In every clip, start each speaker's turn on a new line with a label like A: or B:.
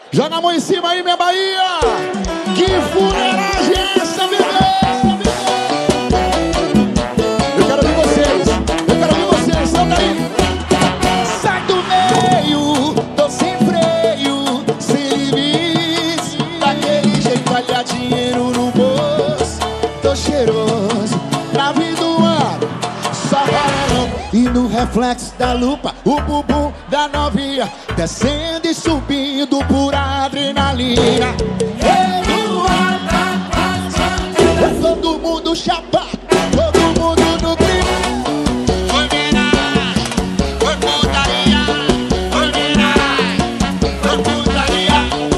A: Joga a mão em cima aí, minha Bahia. Que fuleiragem é essa, bebê? Eu quero ver vocês. Solta aí. Sai do meio, tô sem freio, sem limites. Daquele jeito, olha dinheiro no bolso. Tô cheiroso, na vida do ar, só varão. E no reflexo da lupa, o bumbum da novinha descendo e subindo por adrenalina. Todo mundo chapado, todo mundo no clima.
B: Foi homenagem, foi putaria. Foi homenagem, foi putaria.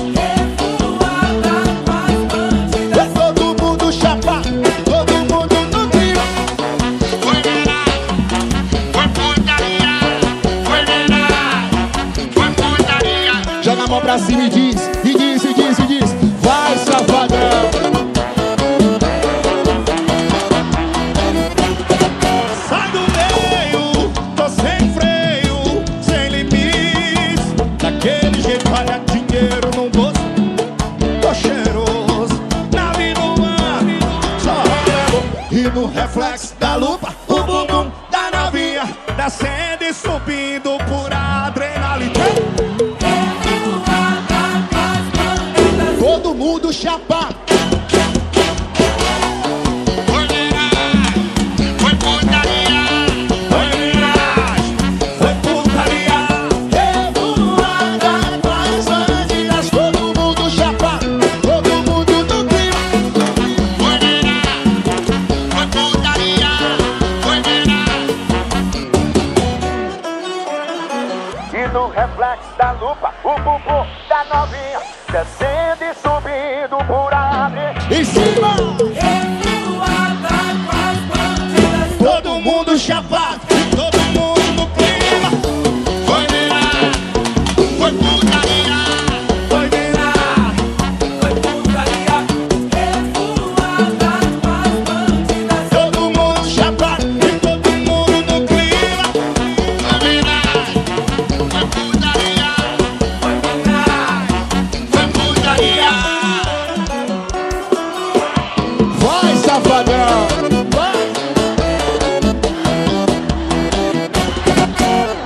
A: Todo mundo chapado, todo mundo no clima.
B: Foi homenagem, foi putaria. Foi homenagem, foi putaria.
A: Joga a mão pra cima e diz, vai, safadão.
C: Sai do meio, tô sem freio, sem limites. Daquele jeito, olha dinheiro no bolso. Tô cheiroso, na vida no ar, só relevo. E no reflexo da lupa, o bumbum da novinha descendo e subindo por adrenalina.
A: Todo mundo chapado.
B: Foi homenagem, foi putaria.
C: Foi homenagem, foi putaria.
A: Revoada mais bandidas, todo mundo chapado, todo mundo no clima.
B: Foi homenagem, foi putaria. Foi homenagem.
D: E no reflexo da lupa, o bumbum da novinha descendo e subindo por ali.
A: E se